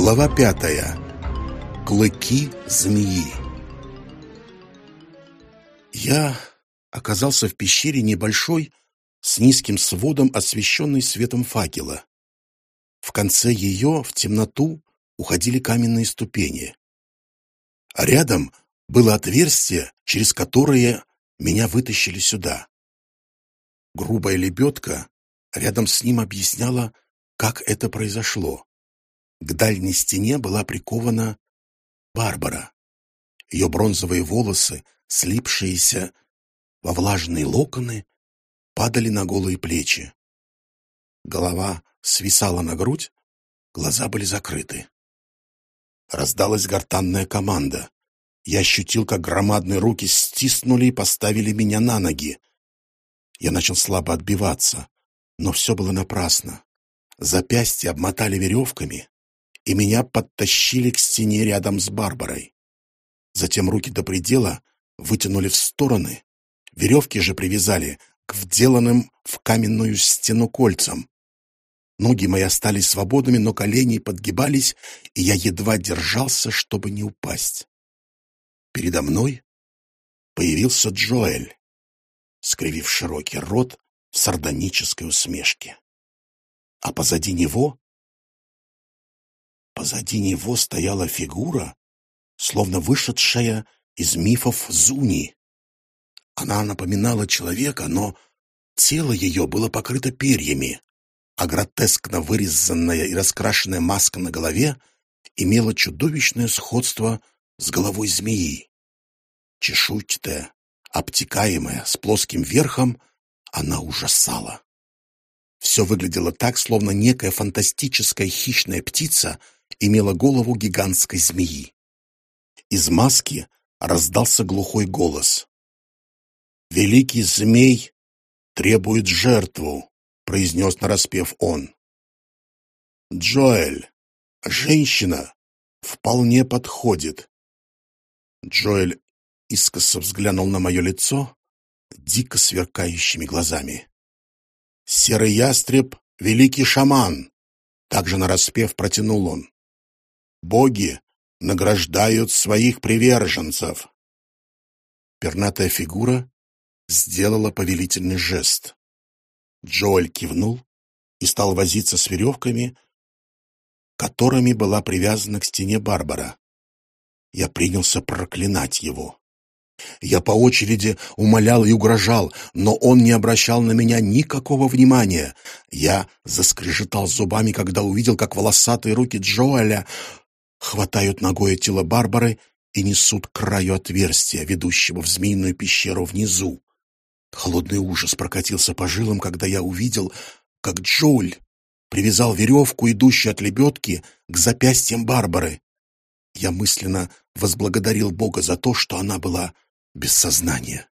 Глава 5. Клыки змеи. Я оказался в пещере небольшой, с низким сводом, освещенной светом факела. В конце ее, в темноту, уходили каменные ступени. А рядом было отверстие, через которое меня вытащили сюда. Грубая лебедка рядом с ним объясняла, как это произошло. К дальней стене была прикована Барбара. Ее бронзовые волосы, слипшиеся во влажные локоны, падали на голые плечи. Голова свисала на грудь, глаза были закрыты. Раздалась гортанная команда. Я ощутил, как громадные руки стиснули и поставили меня на ноги. Я начал слабо отбиваться, но все было напрасно. Запястья обмотали веревками, и меня подтащили к стене рядом с Барбарой. Затем руки до предела вытянули в стороны, веревки же привязали к вделанным в каменную стену кольцам. Ноги мои остались свободными, но колени подгибались, и я едва держался, чтобы не упасть. Передо мной появился Джоэль, скривив широкий рот в сардонической усмешке. А позади него стояла фигура, словно вышедшая из мифов Зуни. Она напоминала человека, но тело ее было покрыто перьями, а гротескно вырезанная и раскрашенная маска на голове имела чудовищное сходство с головой змеи. Чешуйчатая, обтекаемая, с плоским верхом, она ужасала. Все выглядело так, словно некая фантастическая хищная птица имела голову гигантской змеи. Из маски раздался глухой голос. «Великий змей требует жертву», — произнес нараспев он. «Джоэль, женщина, вполне подходит». Джоэль искоса взглянул на мое лицо дико сверкающими глазами. «Серый ястреб — великий шаман», — также нараспев протянул он. «Боги награждают своих приверженцев». Пернатая фигура сделала повелительный жест. Джоэль кивнул и стал возиться с веревками, которыми была привязана к стене Барбара. Я принялся проклинать его. Я по очереди умолял и угрожал, но он не обращал на меня никакого внимания. Я заскрежетал зубами, когда увидел, как волосатые руки Джоэля хватают ногой тело Барбары и несут к краю отверстия, ведущего в змеиную пещеру внизу. Холодный ужас прокатился по жилам, когда я увидел, как Джоэль привязал веревку, идущую от лебедки, к запястьям Барбары. Я мысленно возблагодарил Бога за то, что она была без сознания.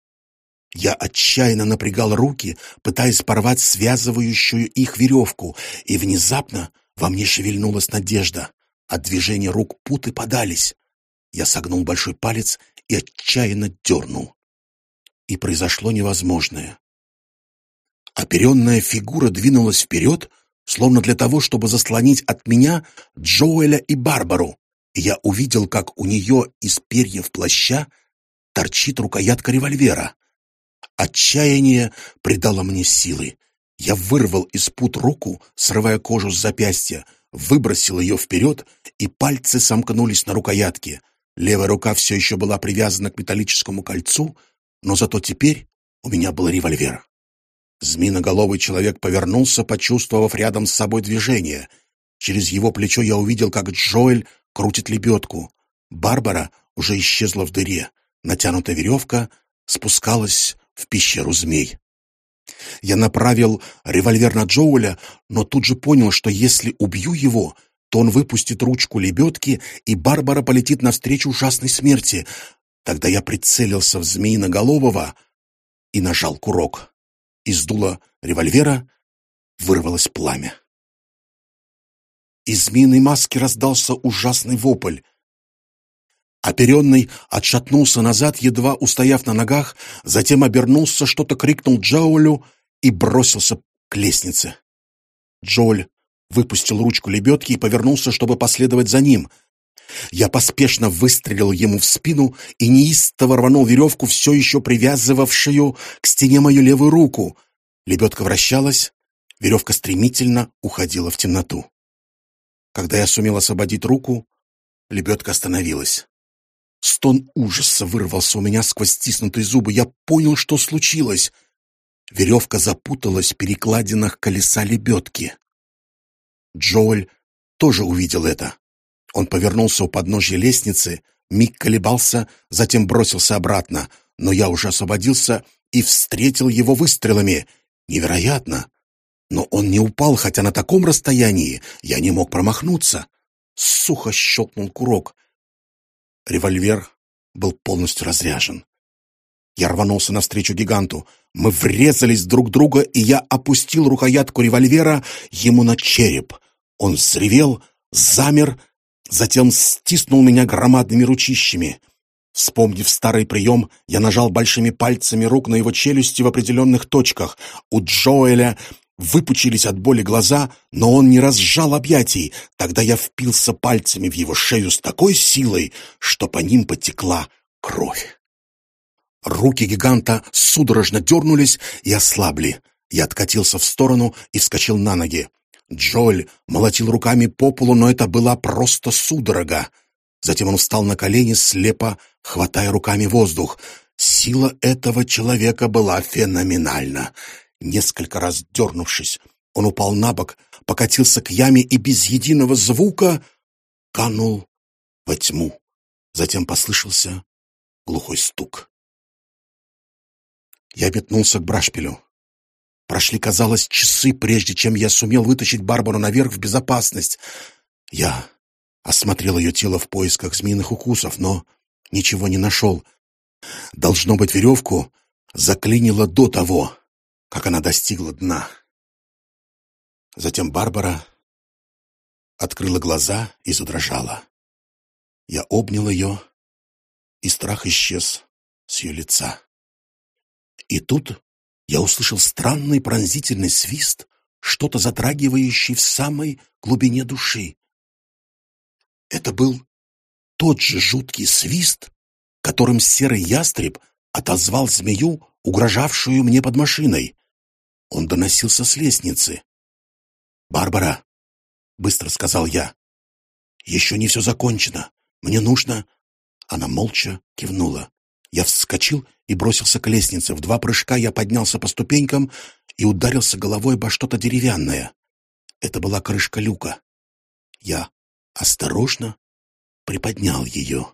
Я отчаянно напрягал руки, пытаясь порвать связывающую их веревку, и внезапно во мне шевельнулась надежда. От движения рук путы подались. Я согнул большой палец и отчаянно дернул. И произошло невозможное. Оперенная фигура двинулась вперед, словно для того, чтобы заслонить от меня Джоэля и Барбару, и я увидел, как у нее из перьев плаща торчит рукоятка револьвера. Отчаяние придало мне силы. Я вырвал из пут руку, срывая кожу с запястья, выбросил ее вперед, и пальцы сомкнулись на рукоятке. Левая рука все еще была привязана к металлическому кольцу, но зато теперь у меня был револьвер. Змеиноголовый человек повернулся, почувствовав рядом с собой движение. Через его плечо я увидел, как Джоэль крутит лебедку. Барбара уже исчезла в дыре. Натянутая веревка спускалась в пещеру змей. Я направил револьвер на Джоэля, но тут же понял, что если убью его, то он выпустит ручку лебедки, и Барбара полетит навстречу ужасной смерти. Тогда я прицелился в змеиноголового и нажал курок. Из дула револьвера вырвалось пламя. Из змеиной маски раздался ужасный вопль. Оперенный отшатнулся назад, едва устояв на ногах, затем обернулся, что-то крикнул Джоэлю и бросился к лестнице. Джоэль выпустил ручку лебедки и повернулся, чтобы последовать за ним. Я поспешно выстрелил ему в спину и неистово рванул веревку, все еще привязывавшую к стене мою левую руку. Лебедка вращалась, веревка стремительно уходила в темноту. Когда я сумел освободить руку, лебедка остановилась. Стон ужаса вырвался у меня сквозь стиснутые зубы. Я понял, что случилось. Веревка запуталась в перекладинах колеса лебедки. Джоэль тоже увидел это. Он повернулся у подножья лестницы, миг колебался, затем бросился обратно, но я уже освободился и встретил его выстрелами. Невероятно! Но он не упал, хотя на таком расстоянии я не мог промахнуться. Сухо щелкнул курок. Револьвер был полностью разряжен. Я рванулся навстречу гиганту. Мы врезались друг в друга, и я опустил рукоятку револьвера ему на череп. Он взревел, замер, затем стиснул меня громадными ручищами. Вспомнив старый прием, я нажал большими пальцами рук на его челюсти в определенных точках. У Джоэля выпучились от боли глаза, но он не разжал объятий. Тогда я впился пальцами в его шею с такой силой, что по ним потекла кровь. Руки гиганта судорожно дернулись и ослабли. Я откатился в сторону и вскочил на ноги. Джоэль молотил руками по полу, но это была просто судорога. Затем он встал на колени, слепо хватая руками воздух. Сила этого человека была феноменальна. Несколько раз дернувшись, он упал на бок, покатился к яме и без единого звука канул во тьму. Затем послышался глухой стук. Я метнулся к брашпилю. Прошли, казалось, часы, прежде чем я сумел вытащить Барбару наверх в безопасность. Я осмотрел ее тело в поисках змеиных укусов, но ничего не нашел. Должно быть, веревку заклинило до того, как она достигла дна. Затем Барбара открыла глаза и задрожала. Я обнял ее, и страх исчез с ее лица. И тут я услышал странный пронзительный свист, что-то затрагивающее в самой глубине души. Это был тот же жуткий свист, которым серый ястреб отозвал змею, угрожавшую мне под машиной. Он доносился с лестницы. «Барбара», — быстро сказал я, — «еще не все закончено. Мне нужно...» Она молча кивнула. Я вскочил и бросился к лестнице. В 2 прыжка я поднялся по ступенькам и ударился головой обо что-то деревянное. Это была крышка люка. Я осторожно приподнял ее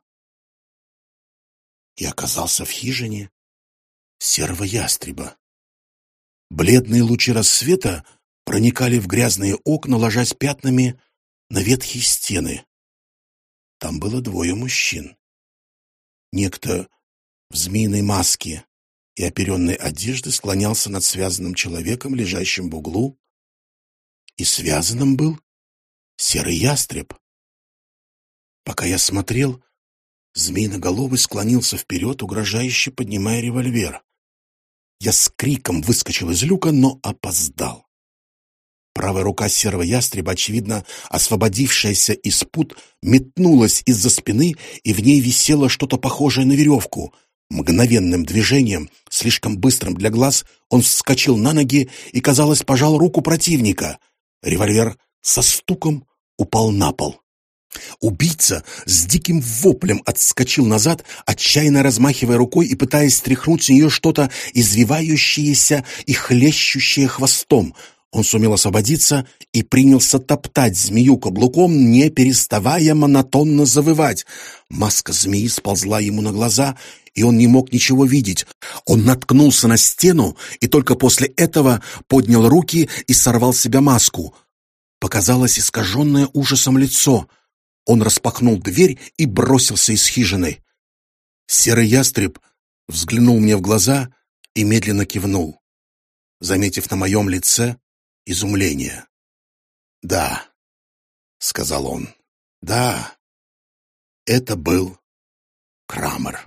и оказался в хижине серого ястреба. Бледные лучи рассвета проникали в грязные окна, ложась пятнами на ветхие стены. Там было 2 мужчин. Некто в змеиной маске и оперенной одежды склонялся над связанным человеком, лежащим в углу, и связанным был серый ястреб. Пока я смотрел, змеиноголовый склонился вперед, угрожающе поднимая револьвер. Я с криком выскочил из люка, но опоздал. Правая рука серого ястреба, очевидно освободившаяся из пут, метнулась из-за спины, и в ней висело что-то похожее на веревку. Мгновенным движением, слишком быстрым для глаз, он вскочил на ноги и, казалось, пожал руку противника. Револьвер со стуком упал на пол. Убийца с диким воплем отскочил назад, отчаянно размахивая рукой и пытаясь стряхнуть с нее что-то извивающееся и хлещущее хвостом. Он сумел освободиться и принялся топтать змею каблуком, не переставая монотонно завывать. Маска змеи сползла ему на глаза, и он не мог ничего видеть. Он наткнулся на стену и только после этого поднял руки и сорвал с себя маску. Показалось искаженное ужасом лицо. Он распахнул дверь и бросился из хижины. Серый ястреб взглянул мне в глаза и медленно кивнул, заметив на моем лице изумление. «Да», — сказал он, — «да, это был Крамер».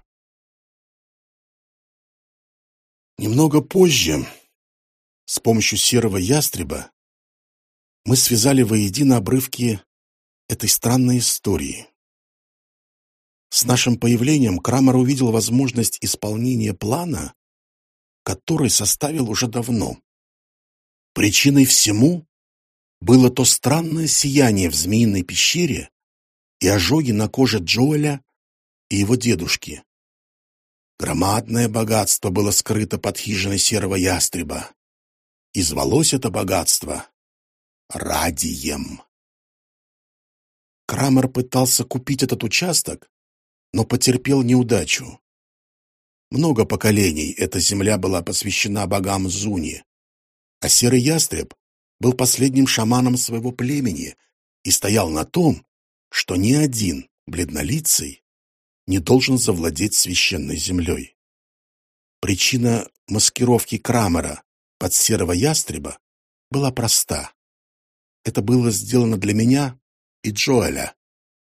Немного позже, с помощью серого ястреба, Мы связали воедино обрывки этой странной истории. С нашим появлением Крамер увидел возможность исполнения плана, который составил уже давно. Причиной всему было то странное сияние в змеиной пещере и ожоги на коже Джоэля и его дедушки. Громадное богатство было скрыто под хижиной серого ястреба, и звалось это богатство Радием. Крамер пытался купить этот участок, но потерпел неудачу. Много поколений эта земля была посвящена богам Зуни, а серый ястреб был последним шаманом своего племени и стоял на том, что ни один бледнолицый не должен завладеть священной землей. Причина маскировки Крамера под серого ястреба была проста. Это было сделано для меня и Джоэля.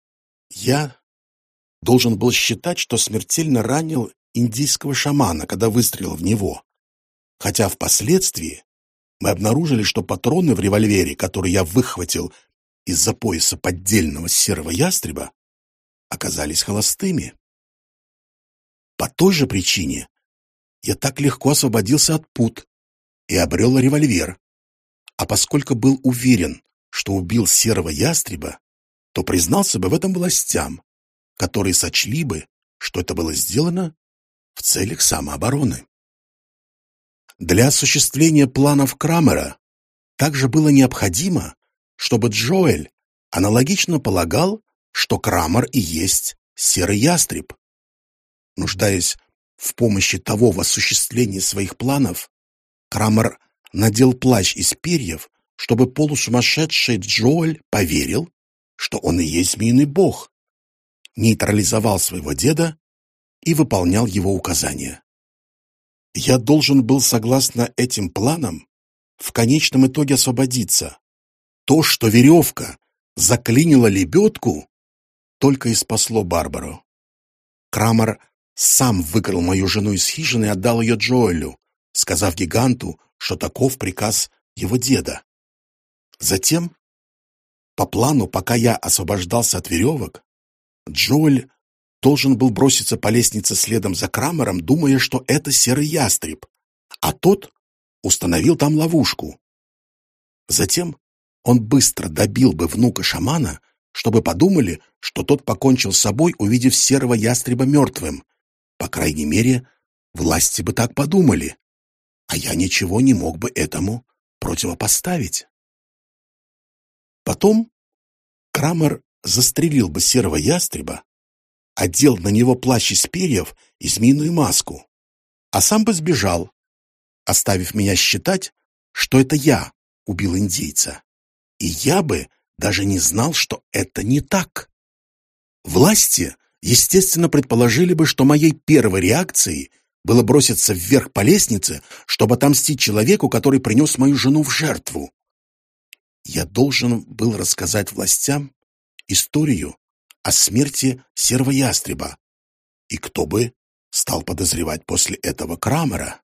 Я должен был считать, что смертельно ранил индийского шамана, когда выстрелил в него, хотя впоследствии мы обнаружили, что патроны в револьвере, который я выхватил из-за пояса поддельного серого ястреба, оказались холостыми. По той же причине я так легко освободился от пут и обрел револьвер, а поскольку был уверен, что убил серого ястреба, то признался бы в этом властям, которые сочли бы, что это было сделано в целях самообороны. Для осуществления планов Крамера также было необходимо, чтобы Джоэль аналогично полагал, что Крамер и есть серый ястреб. Нуждаясь в помощи того в осуществлении своих планов, Крамер надел плащ из перьев, чтобы полусумасшедший Джоэль поверил, что он и есть змеиный бог, нейтрализовал своего деда и выполнял его указания. Я должен был, согласно этим планам, в конечном итоге освободиться. То, что веревка заклинила лебедку, только и спасло Барбару. Крамер сам выкрал мою жену из хижины и отдал ее Джоэлю, сказав гиганту, что таков приказ его деда. Затем, по плану, пока я освобождался от веревок, Джоэль должен был броситься по лестнице следом за Крамером, думая, что это серый ястреб, а тот установил там ловушку. Затем он быстро добил бы внука шамана, чтобы подумали, что тот покончил с собой, увидев серого ястреба мертвым. По крайней мере, власти бы так подумали, а я ничего не мог бы этому противопоставить. Потом Крамер застрелил бы серого ястреба, одел на него плащ из перьев и змеиную маску, а сам бы сбежал, оставив меня считать, что это я убил индейца. И я бы даже не знал, что это не так. Власти, естественно, предположили бы, что моей первой реакцией было броситься вверх по лестнице, чтобы отомстить человеку, который принес мою жену в жертву. Я должен был рассказать властям историю о смерти серого ястреба, и кто бы стал подозревать после этого Крамера?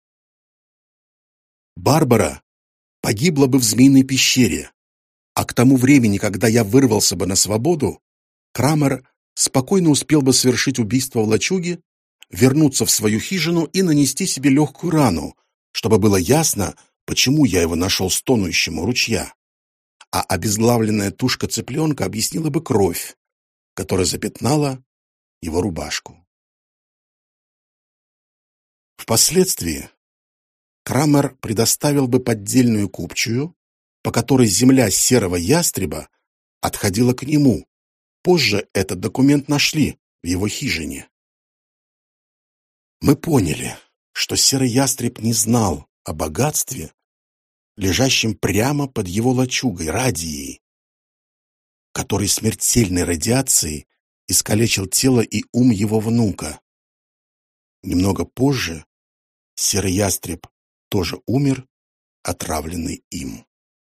Барбара погибла бы в змеиной пещере, а к тому времени, когда я вырвался бы на свободу, Крамер спокойно успел бы совершить убийство в лачуге, вернуться в свою хижину и нанести себе легкую рану, чтобы было ясно, почему я его нашел стонущим у ручья. А обезглавленная тушка цыпленка объяснила бы кровь, которая запятнала его рубашку. Впоследствии Крамер предоставил бы поддельную купчую, по которой земля серого ястреба отходила к нему. Позже этот документ нашли в его хижине. Мы поняли, что серый ястреб не знал о богатстве, лежащем прямо под его лачугой, радией, который смертельной радиацией искалечил тело и ум его внука. Немного позже серый ястреб тоже умер, отравленный им.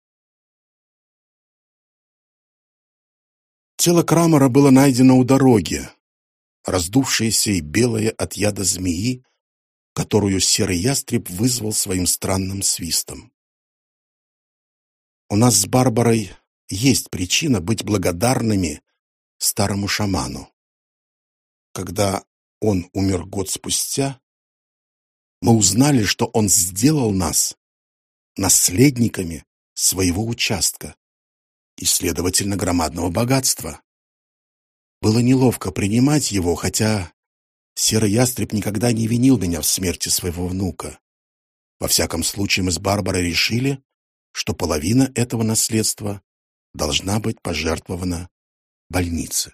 Тело Крамера было найдено у дороги, раздувшееся и белое от яда змеи, которую серый ястреб вызвал своим странным свистом. У нас с Барбарой есть причина быть благодарными старому шаману. Когда он умер год спустя, мы узнали, что он сделал нас наследниками своего участка и, следовательно, громадного богатства. Было неловко принимать его, хотя серый ястреб никогда не винил меня в смерти своего внука. Во всяком случае, мы с Барбарой решили, что половина этого наследства должна быть пожертвована больнице.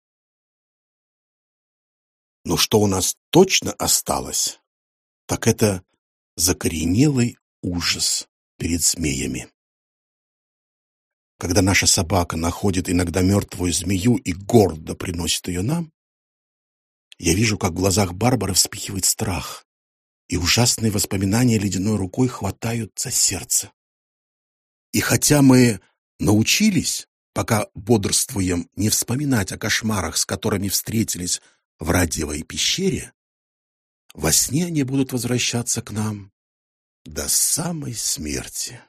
Но что у нас точно осталось, так это закоренелый ужас перед змеями. Когда наша собака находит иногда мертвую змею и гордо приносит ее нам, я вижу, как в глазах Барбары вспыхивает страх, и ужасные воспоминания ледяной рукой хватают за сердце. И хотя мы научились, пока бодрствуем, не вспоминать о кошмарах, с которыми встретились в Радиевой пещере, во сне они будут возвращаться к нам до самой смерти.